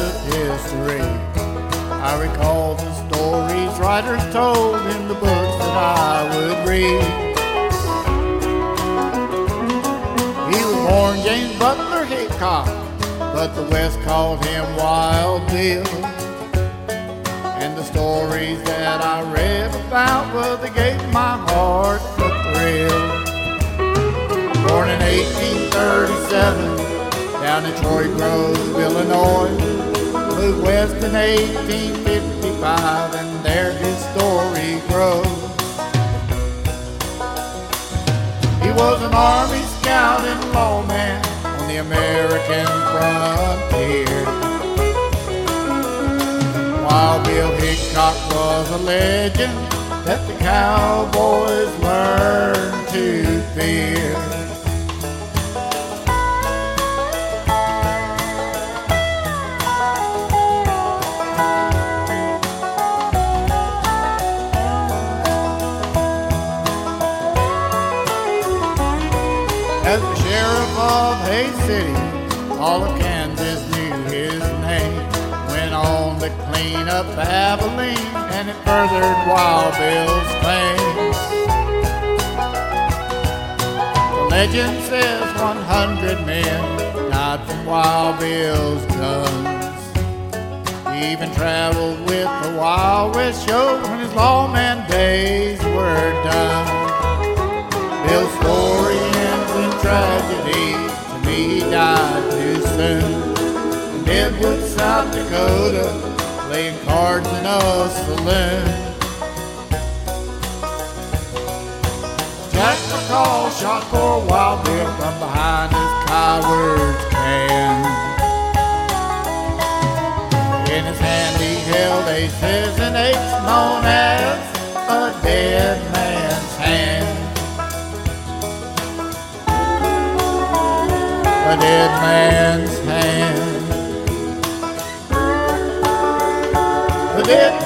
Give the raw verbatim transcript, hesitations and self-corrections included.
of history. I recall the stories writers told in the books that I would read. He was born James Butler Hickok, but the West called him Wild Bill. And the stories that I read about, well, they gave my heart a thrill. Born in eighteen thirty-seven, down in Troy Grove, Illinois. Moved west in eighteen fifty-five, and there his story grows. He was an Army scout and lawman on the American frontier. Wild Bill Hickok was a legend that the cowboys learned to fear. As the sheriff of Hays City, all of Kansas knew his name. Went on to clean up Abilene, and it furthered Wild Bill's claim. The legend says one hundred men died from Wild Bill's guns. He even traveled with the Wild West show when his lawman days were done. Bill's story ends in tragedy. To me, he died too soon. In Deadwood, South Dakota, playing cards in a saloon. Jack McCall shot poor Wild Bill from behind his coward's can. In his hand he held aces and eights, known as a dead man's hand. A dead man's hand. A dead